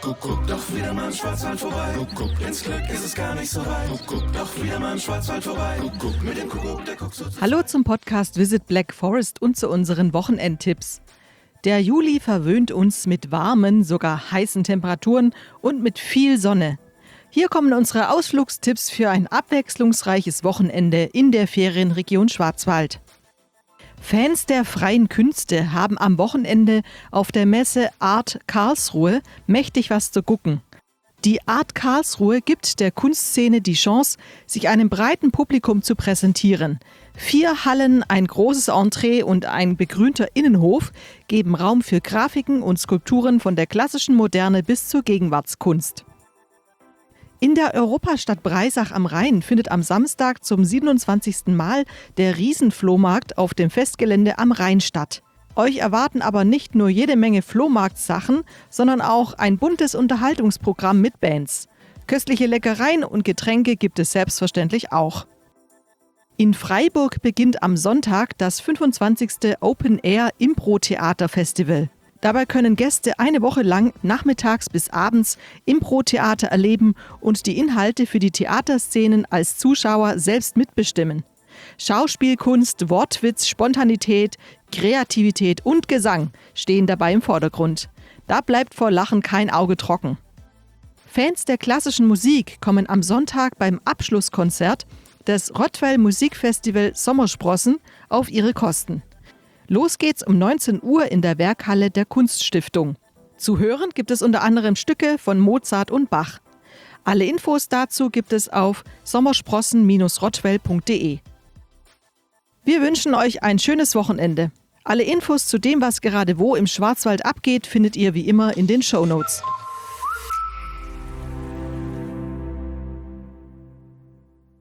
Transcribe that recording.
Doch wieder mal im Schwarzwald vorbei. Ins Glück ist es gar nicht so weit. Doch wieder mal im Schwarzwald vorbei. Mit dem Kuckuck, der guckt so. Hallo zum Podcast Visit Black Forest und zu unseren Wochenendtipps. Der Juli verwöhnt uns mit warmen, sogar heißen Temperaturen und mit viel Sonne. Hier kommen unsere Ausflugstipps für ein abwechslungsreiches Wochenende in der Ferienregion Schwarzwald. Fans der freien Künste haben am Wochenende auf der Messe Art Karlsruhe mächtig was zu gucken. Die Art Karlsruhe gibt der Kunstszene die Chance, sich einem breiten Publikum zu präsentieren. 4 Hallen, ein großes Entree und ein begrünter Innenhof geben Raum für Grafiken und Skulpturen von der klassischen Moderne bis zur Gegenwartskunst. In der Europastadt Breisach am Rhein findet am Samstag zum 27. Mal der Riesenflohmarkt auf dem Festgelände am Rhein statt. Euch erwarten aber nicht nur jede Menge Flohmarktsachen, sondern auch ein buntes Unterhaltungsprogramm mit Bands. Köstliche Leckereien und Getränke gibt es selbstverständlich auch. In Freiburg beginnt am Sonntag das 25. Open Air Impro-Theater-Festival. Dabei können Gäste eine Woche lang nachmittags bis abends Impro-Theater erleben und die Inhalte für die Theaterszenen als Zuschauer selbst mitbestimmen. Schauspielkunst, Wortwitz, Spontanität, Kreativität und Gesang stehen dabei im Vordergrund. Da bleibt vor Lachen kein Auge trocken. Fans der klassischen Musik kommen am Sonntag beim Abschlusskonzert des Rottweil Musikfestival Sommersprossen auf ihre Kosten. Los geht's um 19 Uhr in der Werkhalle der Kunststiftung. Zu hören gibt es unter anderem Stücke von Mozart und Bach. Alle Infos dazu gibt es auf sommersprossen-rottweil.de. Wir wünschen euch ein schönes Wochenende. Alle Infos zu dem, was gerade wo im Schwarzwald abgeht, findet ihr wie immer in den Shownotes.